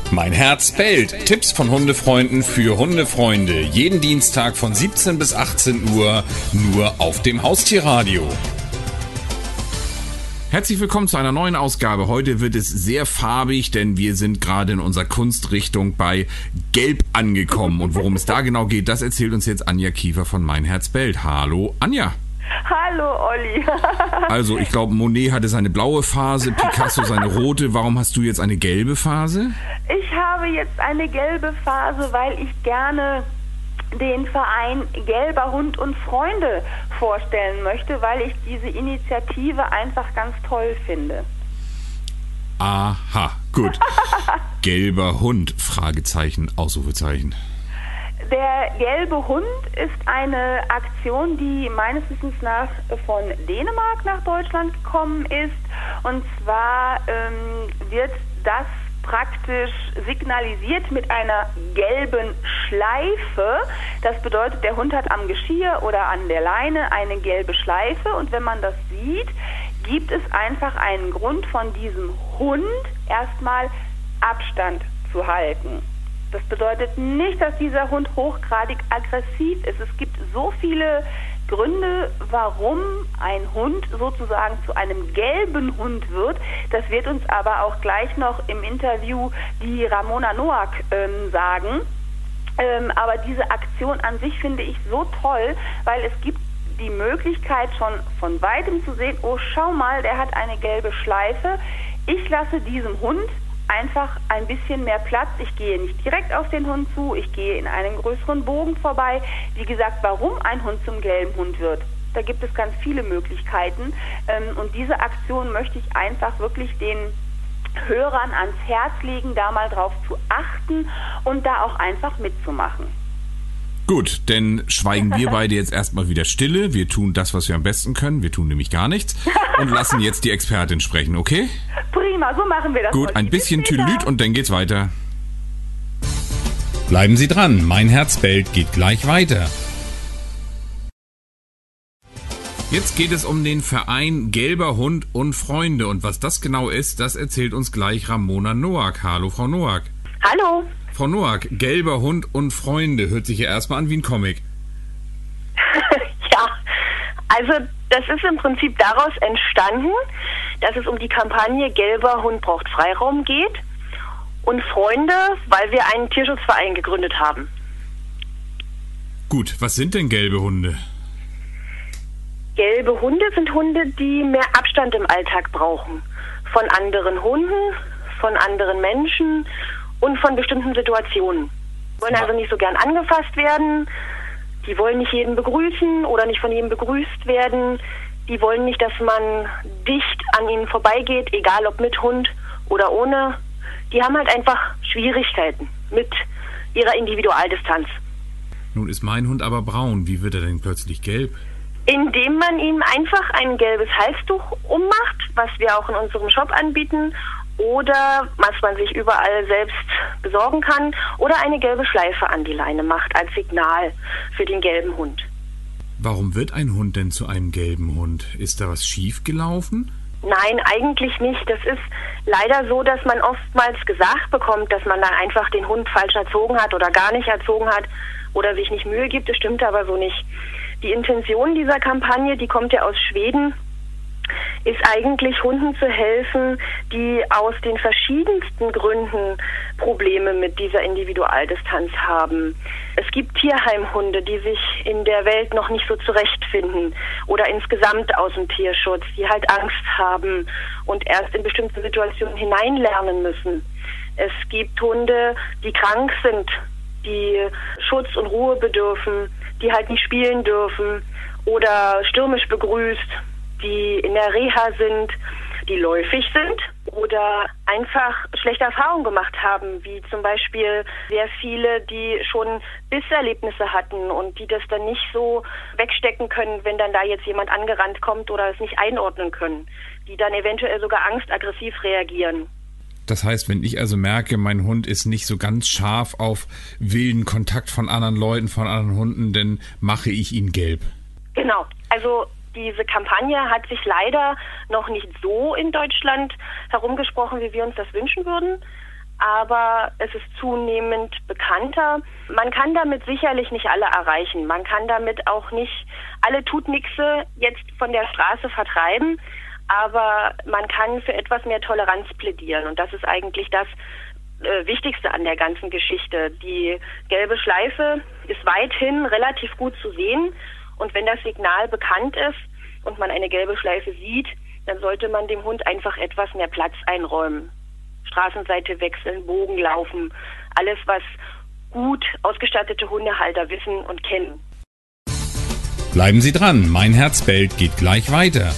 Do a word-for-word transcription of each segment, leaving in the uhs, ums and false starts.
Mein Herz bellt. Tipps von Hundefreunden für Hundefreunde. Jeden Dienstag von siebzehn bis achtzehn Uhr nur auf dem Haustierradio. Herzlich willkommen zu einer neuen Ausgabe. Heute wird es sehr farbig, denn wir sind gerade in unserer Kunstrichtung bei Gelb angekommen. Und worum es da genau geht, das erzählt uns jetzt Anja Kiefer von Mein Herz bellt. Hallo Anja. Hallo Olli. Also ich glaube, Monet hatte seine blaue Phase, Picasso seine rote. Warum hast du jetzt eine gelbe Phase? Ich habe jetzt eine gelbe Phase, weil ich gerne den Verein Gelber Hund und Freunde vorstellen möchte, weil ich diese Initiative einfach ganz toll finde. Aha, gut. Gelber Hund, Fragezeichen, Ausrufezeichen. Der gelbe Hund ist eine Aktion, die meines Wissens nach von Dänemark nach Deutschland gekommen ist. Und zwar ähm, wird das praktisch signalisiert mit einer gelben Schleife. Das bedeutet, der Hund hat am Geschirr oder an der Leine eine gelbe Schleife. Und wenn man das sieht, gibt es einfach einen Grund, von diesem Hund erstmal Abstand zu halten. Das bedeutet nicht, dass dieser Hund hochgradig aggressiv ist. Es gibt so viele Gründe, warum ein Hund sozusagen zu einem gelben Hund wird. Das wird uns aber auch gleich noch im Interview die Ramona Noack ähm, sagen. Ähm, aber diese Aktion an sich finde ich so toll, weil es gibt die Möglichkeit schon von weitem zu sehen, oh schau mal, der hat eine gelbe Schleife. Ich lasse diesem Hund einfach ein bisschen mehr Platz. Ich gehe nicht direkt auf den Hund zu, ich gehe in einen größeren Bogen vorbei. Wie gesagt, warum ein Hund zum gelben Hund wird, da gibt es ganz viele Möglichkeiten. Und diese Aktion möchte ich einfach wirklich den Hörern ans Herz legen, da mal drauf zu achten und da auch einfach mitzumachen. Gut, denn schweigen wir beide jetzt erstmal wieder Stille. Wir tun das, was wir am besten können. Wir tun nämlich gar nichts. Und lassen jetzt die Expertin sprechen, okay? Prima, so machen wir das. Gut, ein bisschen Tülüt und dann geht's weiter. Bleiben Sie dran, Mein Herz bellt geht gleich weiter. Jetzt geht es um den Verein Gelber Hund und Freunde. Und was das genau ist, das erzählt uns gleich Ramona Noack. Hallo, Frau Noack. Hallo. Frau Noack, Gelber Hund und Freunde, hört sich ja erstmal an wie ein Comic. Ja, also das ist im Prinzip daraus entstanden, dass es um die Kampagne Gelber Hund braucht Freiraum geht und Freunde, weil wir einen Tierschutzverein gegründet haben. Gut, was sind denn gelbe Hunde? Gelbe Hunde sind Hunde, die mehr Abstand im Alltag brauchen. Von anderen Hunden, von anderen Menschen und von bestimmten Situationen. Die wollen also nicht so gern angefasst werden, die wollen nicht jeden begrüßen oder nicht von jedem begrüßt werden, die wollen nicht, dass man dicht an ihnen vorbeigeht, egal ob mit Hund oder ohne. Die haben halt einfach Schwierigkeiten mit ihrer Individualdistanz. Nun ist mein Hund aber braun, wie wird er denn plötzlich gelb? Indem man ihm einfach ein gelbes Halstuch ummacht, was wir auch in unserem Shop anbieten, oder was man sich überall selbst besorgen kann, oder eine gelbe Schleife an die Leine macht als Signal für den gelben Hund. Warum wird ein Hund denn zu einem gelben Hund? Ist da was schief gelaufen? Nein, eigentlich nicht. Das ist leider so, dass man oftmals gesagt bekommt, dass man dann einfach den Hund falsch erzogen hat oder gar nicht erzogen hat oder sich nicht Mühe gibt. Das stimmt aber so nicht. Die Intention dieser Kampagne, die kommt ja aus Schweden, ist eigentlich Hunden zu helfen, die aus den verschiedensten Gründen Probleme mit dieser Individualdistanz haben. Es gibt Tierheimhunde, die sich in der Welt noch nicht so zurechtfinden oder insgesamt aus dem Tierschutz, die halt Angst haben und erst in bestimmte Situationen hineinlernen müssen. Es gibt Hunde, die krank sind, die Schutz und Ruhe bedürfen, die halt nicht spielen dürfen oder stürmisch begrüßt, die in der Reha sind, die läufig sind oder einfach schlechte Erfahrungen gemacht haben, wie zum Beispiel sehr viele, die schon Bisserlebnisse hatten und die das dann nicht so wegstecken können, wenn dann da jetzt jemand angerannt kommt oder es nicht einordnen können, die dann eventuell sogar angstaggressiv reagieren. Das heißt, wenn ich also merke, mein Hund ist nicht so ganz scharf auf wilden Kontakt von anderen Leuten, von anderen Hunden, dann mache ich ihn gelb. Genau, also diese Kampagne hat sich leider noch nicht so in Deutschland herumgesprochen, wie wir uns das wünschen würden. aber es ist zunehmend bekannter. Man kann damit sicherlich nicht alle erreichen. Man kann damit auch nicht alle Tutnixe jetzt von der Straße vertreiben, aber man kann für etwas mehr Toleranz plädieren. Und das ist eigentlich das äh, Wichtigste an der ganzen Geschichte. Die gelbe Schleife ist weithin relativ gut zu sehen. Und wenn das Signal bekannt ist und man eine gelbe Schleife sieht, dann sollte man dem Hund einfach etwas mehr Platz einräumen. Straßenseite wechseln, Bogen laufen, alles, was gut ausgestattete Hundehalter wissen und kennen. Bleiben Sie dran, mein Herz bellt geht gleich weiter.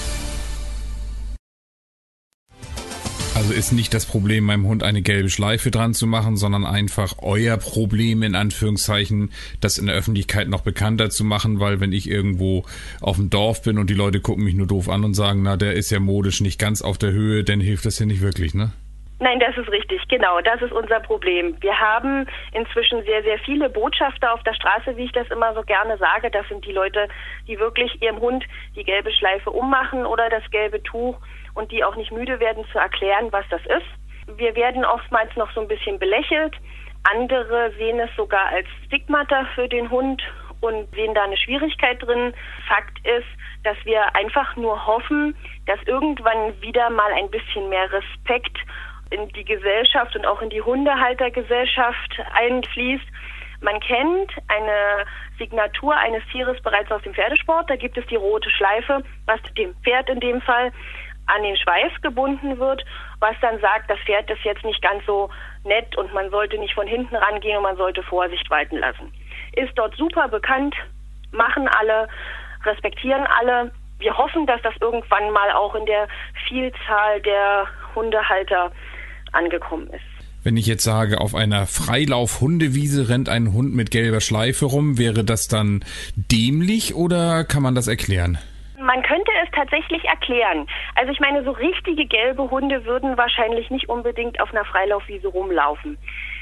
Also ist nicht das Problem, meinem Hund eine gelbe Schleife dran zu machen, sondern einfach euer Problem in Anführungszeichen, das in der Öffentlichkeit noch bekannter zu machen, weil wenn ich irgendwo auf dem Dorf bin und die Leute gucken mich nur doof an und sagen, na, der ist ja modisch nicht ganz auf der Höhe, dann hilft das ja nicht wirklich, ne? Nein, das ist richtig, genau, das ist unser Problem. Wir haben inzwischen sehr, sehr viele Botschafter auf der Straße, wie ich das immer so gerne sage. Das sind die Leute, die wirklich ihrem Hund die gelbe Schleife ummachen oder das gelbe Tuch und die auch nicht müde werden zu erklären, was das ist. Wir werden oftmals noch so ein bisschen belächelt. Andere sehen es sogar als Stigmata für den Hund und sehen da eine Schwierigkeit drin. Fakt ist, dass wir einfach nur hoffen, dass irgendwann wieder mal ein bisschen mehr Respekt in die Gesellschaft und auch in die Hundehaltergesellschaft einfließt. Man kennt eine Signatur eines Tieres bereits aus dem Pferdesport. Da gibt es die rote Schleife, was dem Pferd in dem Fall an den Schweif gebunden wird, was dann sagt, das Pferd ist jetzt nicht ganz so nett und man sollte nicht von hinten rangehen und man sollte Vorsicht walten lassen. Ist dort super bekannt, machen alle, respektieren alle. Wir hoffen, dass das irgendwann mal auch in der Vielzahl der Hundehalter angekommen ist. Wenn ich jetzt sage, auf einer Freilauf-Hundewiese rennt ein Hund mit gelber Schleife rum, wäre das dann dämlich oder kann man das erklären? Man könnte es tatsächlich erklären. Also ich meine, so richtige gelbe Hunde würden wahrscheinlich nicht unbedingt auf einer Freilaufwiese rumlaufen.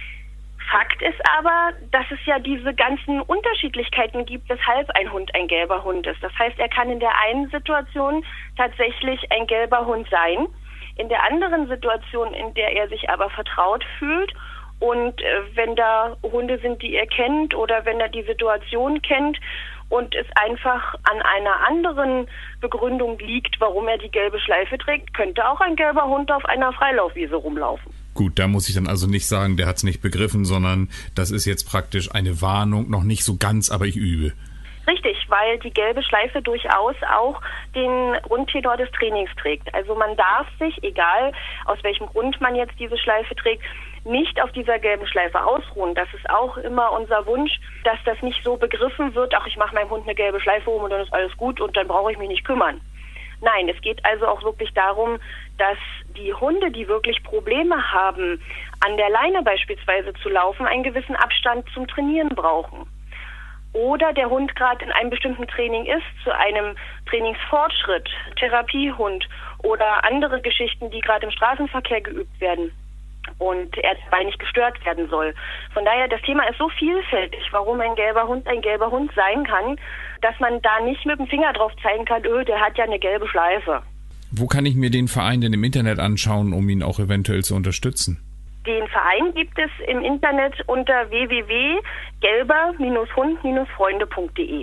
Fakt ist aber, dass es ja diese ganzen Unterschiedlichkeiten gibt, weshalb ein Hund ein gelber Hund ist. Das heißt, er kann in der einen Situation tatsächlich ein gelber Hund sein, in der anderen Situation, in der er sich aber vertraut fühlt und äh, wenn da Hunde sind, die er kennt oder wenn er die Situation kennt und es einfach an einer anderen Begründung liegt, warum er die gelbe Schleife trägt, könnte auch ein gelber Hund auf einer Freilaufwiese rumlaufen. Gut, da muss ich dann also nicht sagen, der hat es nicht begriffen, sondern das ist jetzt praktisch eine Warnung, noch nicht so ganz, aber ich übe. Richtig, weil die gelbe Schleife durchaus auch den Grundtenor des Trainings trägt. Also man darf sich, egal aus welchem Grund man jetzt diese Schleife trägt, nicht auf dieser gelben Schleife ausruhen. Das ist auch immer unser Wunsch, dass das nicht so begriffen wird, ach, ich mache meinem Hund eine gelbe Schleife um und dann ist alles gut und dann brauche ich mich nicht kümmern. Nein, es geht also auch wirklich darum, dass die Hunde, die wirklich Probleme haben, an der Leine beispielsweise zu laufen, einen gewissen Abstand zum Trainieren brauchen. Oder der Hund gerade in einem bestimmten Training ist, zu einem Trainingsfortschritt, Therapiehund oder andere Geschichten, die gerade im Straßenverkehr geübt werden und er dabei nicht gestört werden soll. Von daher, das Thema ist so vielfältig, warum ein gelber Hund ein gelber Hund sein kann, dass man da nicht mit dem Finger drauf zeigen kann, öh, der hat ja eine gelbe Schleife. Wo kann ich mir den Verein denn im Internet anschauen, um ihn auch eventuell zu unterstützen? Den Verein gibt es im Internet unter w w w punkt gelber Hund Freunde punkt de.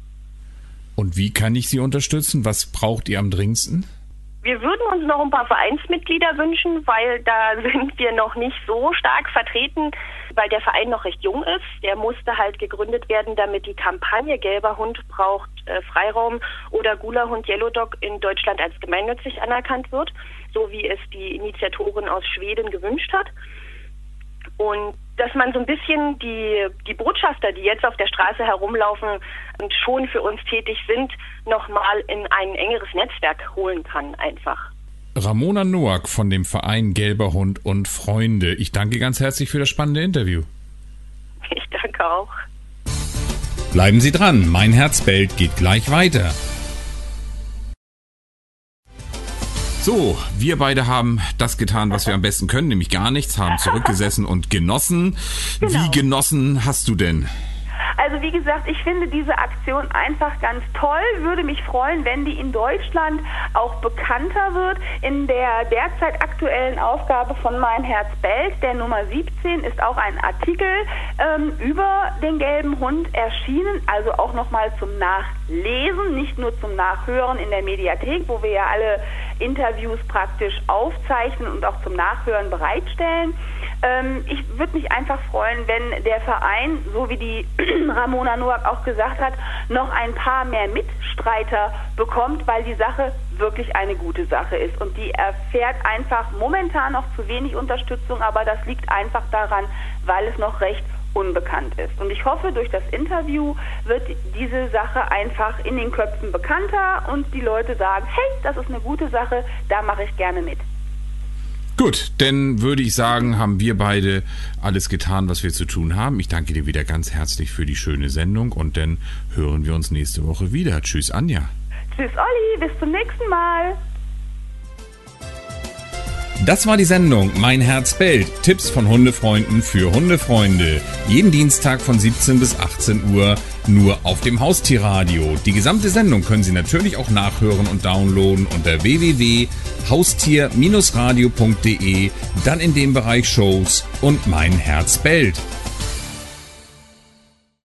Und wie kann ich Sie unterstützen? Was braucht ihr am dringendsten? Wir würden uns noch ein paar Vereinsmitglieder wünschen, weil da sind wir noch nicht so stark vertreten, weil der Verein noch recht jung ist. Der musste halt gegründet werden, damit die Kampagne Gelber Hund braucht äh, Freiraum oder Gula Hund Yellow Dog in Deutschland als gemeinnützig anerkannt wird, so wie es die Initiatorin aus Schweden gewünscht hat. Und dass man so ein bisschen die, die Botschafter, die jetzt auf der Straße herumlaufen und schon für uns tätig sind, nochmal in ein engeres Netzwerk holen kann einfach. Ramona Noack von dem Verein Gelber Hund und Freunde. Ich danke ganz herzlich für das spannende Interview. Ich danke auch. Bleiben Sie dran, mein Herz bellt geht gleich weiter. So, wir beide haben das getan, was wir am besten können, nämlich gar nichts, haben zurückgesessen und genossen. Genau. Wie genossen hast du denn? Also wie gesagt, ich finde diese Aktion einfach ganz toll. Würde mich freuen, wenn die in Deutschland auch bekannter wird. In der derzeit aktuellen Ausgabe von Mein Herz bellt, der Nummer siebzehn, ist auch ein Artikel ähm, über den gelben Hund erschienen. Also auch nochmal zum Nachlesen, nicht nur zum Nachhören in der Mediathek, wo wir ja alle Interviews praktisch aufzeichnen und auch zum Nachhören bereitstellen. Ähm, ich würde mich einfach freuen, wenn der Verein, so wie die Ramona Nowak auch gesagt hat, noch ein paar mehr Mitstreiter bekommt, weil die Sache wirklich eine gute Sache ist. Und die erfährt einfach momentan noch zu wenig Unterstützung, aber das liegt einfach daran, weil es noch recht unbekannt ist. Und ich hoffe, durch das Interview wird diese Sache einfach in den Köpfen bekannter und die Leute sagen, hey, das ist eine gute Sache, da mache ich gerne mit. Gut, dann würde ich sagen, haben wir beide alles getan, was wir zu tun haben. Ich danke dir wieder ganz herzlich für die schöne Sendung und dann hören wir uns nächste Woche wieder. Tschüss, Anja. Tschüss, Olli. Bis zum nächsten Mal. Das war die Sendung Mein Herz bellt. Tipps von Hundefreunden für Hundefreunde. Jeden Dienstag von siebzehn bis achtzehn Uhr nur auf dem Haustierradio. Die gesamte Sendung können Sie natürlich auch nachhören und downloaden unter w w w punkt haustier radio punkt de, dann in dem Bereich Shows und Mein Herz bellt.